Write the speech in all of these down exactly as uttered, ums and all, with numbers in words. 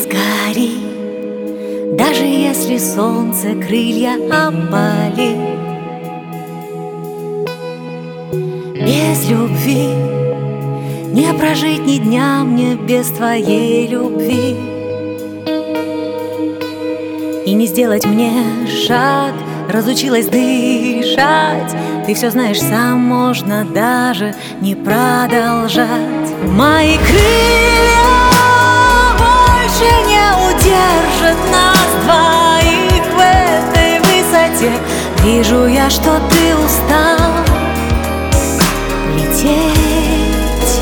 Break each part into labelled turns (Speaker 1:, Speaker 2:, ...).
Speaker 1: сгори, даже если солнце крылья опалит. Без любви не прожить ни дня мне без твоей любви. И не сделать мне шаг, разучилась дышать. Ты все знаешь сам, можно даже не продолжать. Мои крылья больше не удержат нас двоих в этой высоте. Вижу я, что ты устал лететь.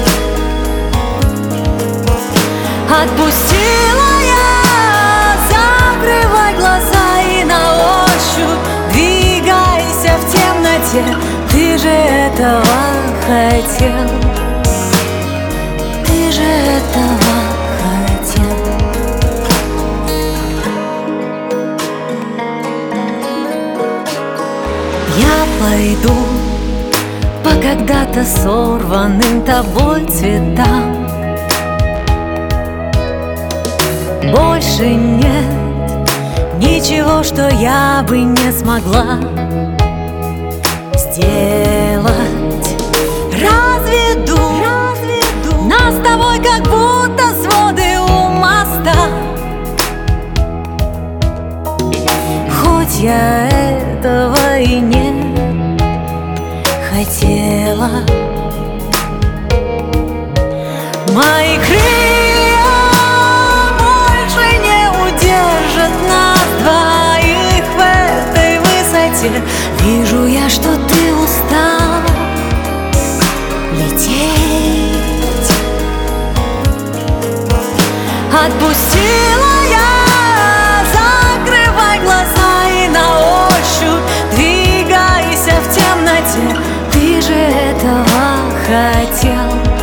Speaker 1: Отпустила я, закрывай глаза и на ощупь двигайся в темноте. Ты же этого хотел, ты же этого хотел. Я пойду по когда-то сорванным тобой цветам. Больше нет ничего, что я бы не смогла сделать. Разведу, разведу нас с тобой, как будто своды у моста. Хоть я этого и не хотела. Мои крылья больше не удержат нас двоих в этой высоте. Вижу я, что ты устал лететь. Отпустила я, закрывай глаза и на ощупь двигайся в темноте. Ты же этого хотел.